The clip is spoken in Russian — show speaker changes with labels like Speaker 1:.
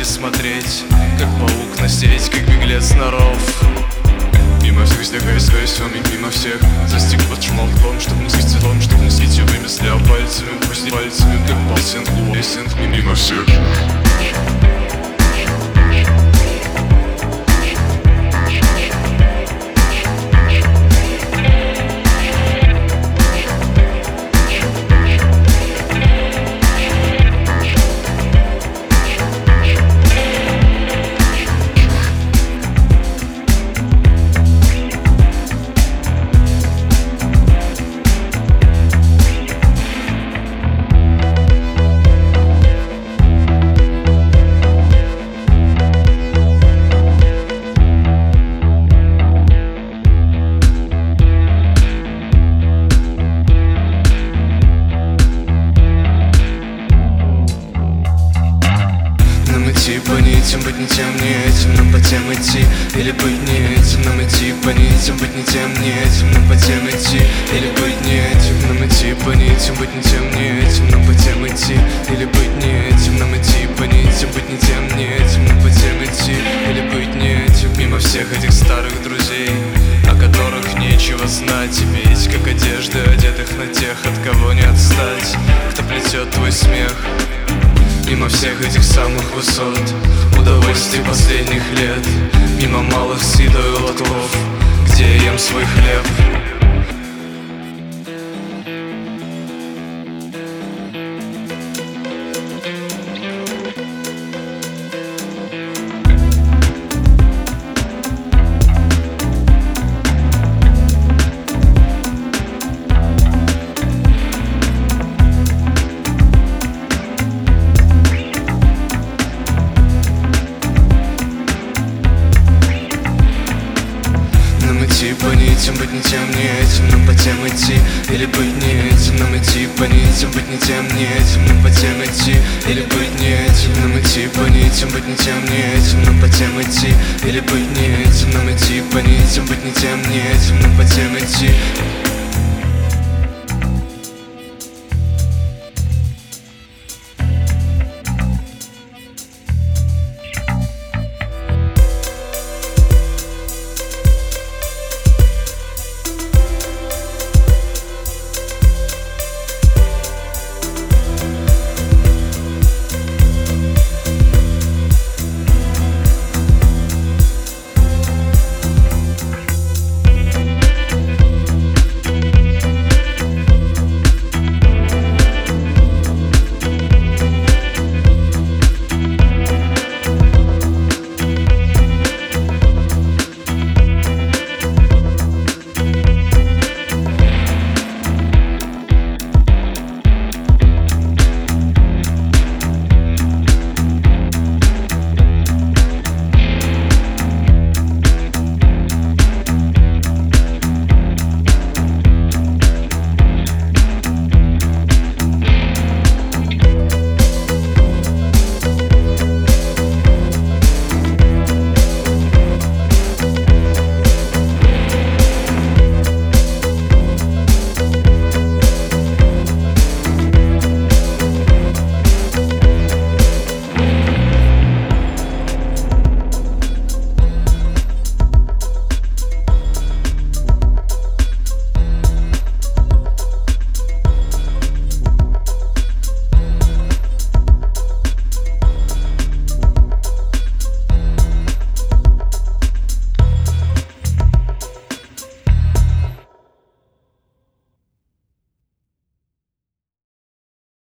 Speaker 1: и смотреть, как паук на сеть, как беглец на ров. Мимо всех сдвигаясь мимо всех застиг под шмалком, чтоб не светить цветом, чтоб не светить его мысля пальцами, пусть пальцами, как палсинг, мимо всех. Идти по нитям, быть не тем, не этим, нам по тем идти, или быть не этим. Нам идти по нитям, быть не тем, не этим, нам по тем идти, или быть не этим. Нам идти по нитям, быть не тем, не этим, нам по тем идти, или быть не этим. Нам идти по нитям, быть не тем, не этим, нам по тем идти, или быть не этим. Мимо всех этих старых друзей, о которых нечего знать, и ведь как одежды, одетых на тех, от кого не отстать, кто плетет твой смех. Мимо всех этих самых высот, удовольствий последних лет, мимо малых с едой лотков, где я ем свой хлеб. Идти по нитям, быть не тем, не этим, нам по тем идти, или быть не этим. Нам идти по нитям, быть не тем, не этим, нам по тем идти, или быть не этим. Нам идти по нитям, быть не тем, не этим, нам по тем идти, или быть не этим. Нам идти по нитям, быть не тем, не этим, нам по тем идти.